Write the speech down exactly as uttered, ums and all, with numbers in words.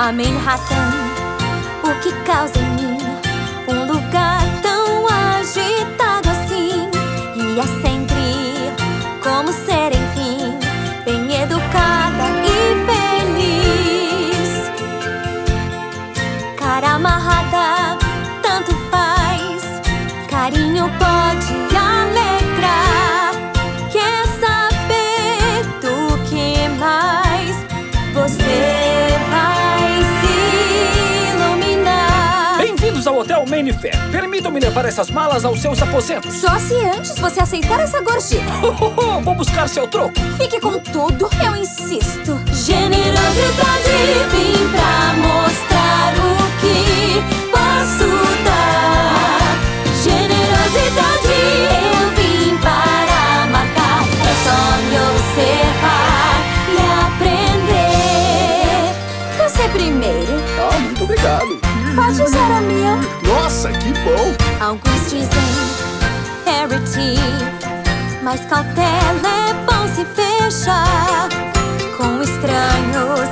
a Manhattan, o que causa em mim um lugar tão agitado assim. E é sempre como ser, enfim, bem educada e feliz. Cara amarrada, tanto faz, carinho pode alegrar. Quer saber do que mais? Você vai se iluminar. Bem-vindos ao Hotel Mayfair. Permitam-me levar essas malas aos seus aposentos. Só se antes você aceitar essa gorjeta. Vou buscar seu troco. Fique com tudo, eu insisto. Generosidade, vim pra mostrar o que posso dar. Generosidade, eu vim para marcar. É só me observar e aprender. Você primeiro. Ah, muito obrigado. Pode usar a minha. Nossa, que bom. Alguns dizem Harry, mas cautela é bom se fechar com estranhos